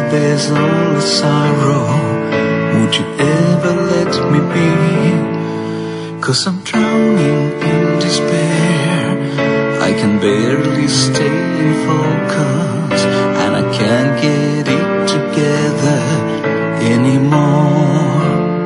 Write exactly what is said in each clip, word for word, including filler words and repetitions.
there's only sorrow, would you ever let me be? 'Cause I'm drowning in despair, I can barely stay in focus, and I can't get it together anymore.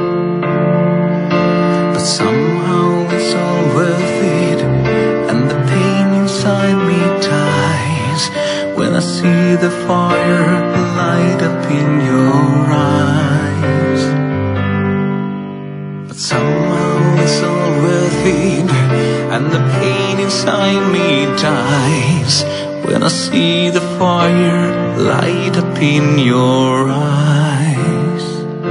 But somehow it's all worth it, and the pain inside me dies when I see the fire light up in your eyes. But somehow it's all worth it, and the pain inside me dies when I see the fire light up in your eyes.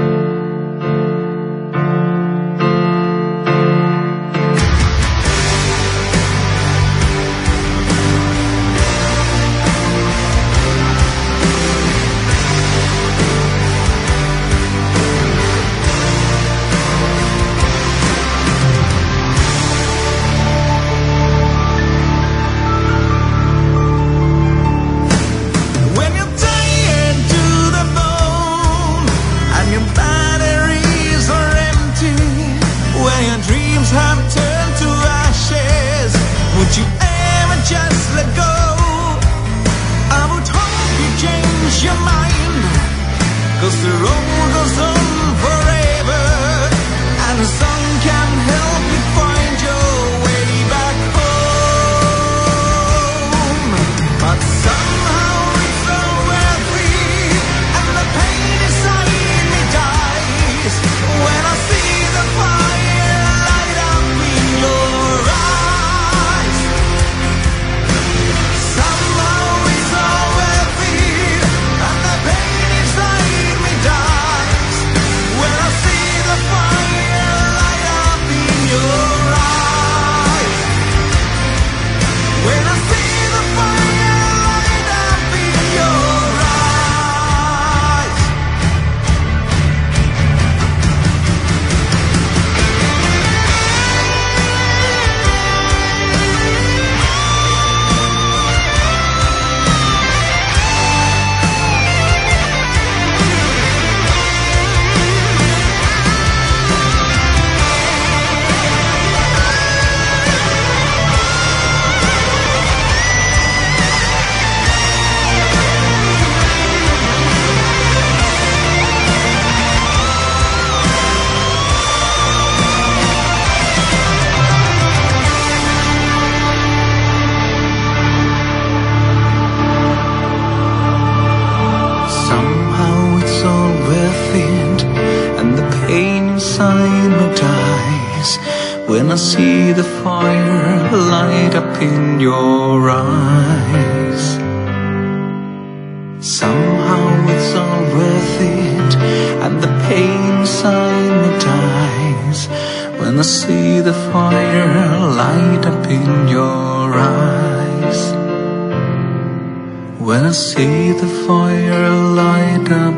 When I see the fire light up in your eyes, somehow it's all worth it, and the pain inside me dies when I see the fire light up in your eyes. When I see the fire light up